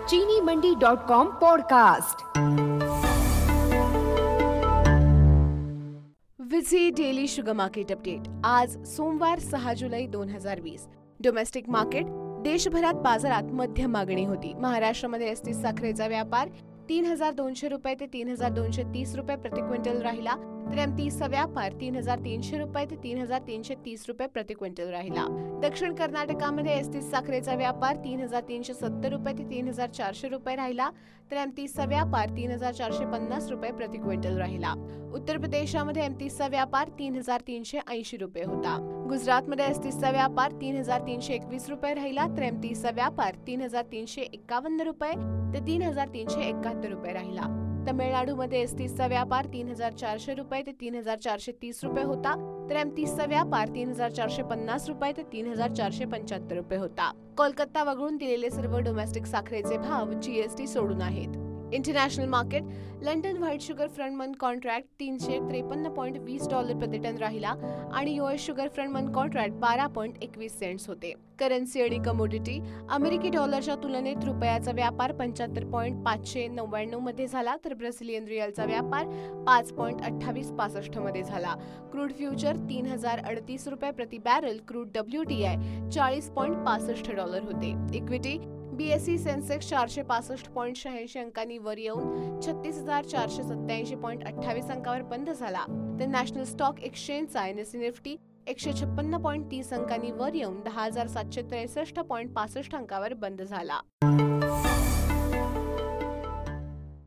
चीनीमंडी.com podcast. विझी daily sugar market update. आज सोमवार 6 जुलै 2020। डोमेस्टिक मार्केट देशभरात बाजारात मध्यम मागणी होती। महाराष्ट्रामध्ये एसटी साखरेचा व्यापार 3,200 रुपये ते 3,230 रुपये प्रति क्विंटल राहिला, तर एमतीचा व्यापार 3,300 रुपये ते 3,330 रुपये प्रति क्विंटल राहिला। दक्षिण कर्नाटकामध्ये एसटी साखरेचा व्यापार 3,370 रुपये ते 3,400 रुपये राहिला, तर एमतीचा व्यापार 3,450 रुपये प्रति क्विंटल राहिला। उत्तर प्रदेशामध्ये एमतीचा व्यापार 3,380 रुपये होता। गुजरातमध्ये एसटीचा व्यापार 3,321 रुपये राहिला, तर एमतीचा व्यापार 3,351 रुपये ते 3,371 रुपये राहिला। तमिळनाडूमध्ये एसटीचा व्यापार 3,400 रुपये ते 3,430 रुपये होता, तर एमतीचा व्यापार 3,450 रुपये ते 3,475 रुपये होता। कोलकाता वगळून दिलेले सर्व डोमेस्टिक साखरेचे भाव जीएसटी सोडून आहेत। International market London white sugar front month contract $353.20 प्रति टन राहिला आणि US sugar front month contract 12.21 cents होते। करन्सी आणि कमोडिटी अमेरिकी डॉलरच्या तुलनेत रुपयाचा व्यापार 75.599 मध्ये झाला, तर ब्राझिलियन रिअलचा व्यापार 5.2865 मध्ये झाला। क्रूड फ्युचर $3,038 रुपये प्रति बॅरल, क्रूड WTI $40.65 होते। इक्विटी बीएसई सेन्सेक्स 465.86 अंकांनी वर येऊन 36,487.28 अंकावर बंद झाला, तर नॅशनल स्टॉक एक्सचेंजचा NSE निफ्टी 156.30 अंकांनी वर येऊन 10,763.65 अंकावर बंद झाला।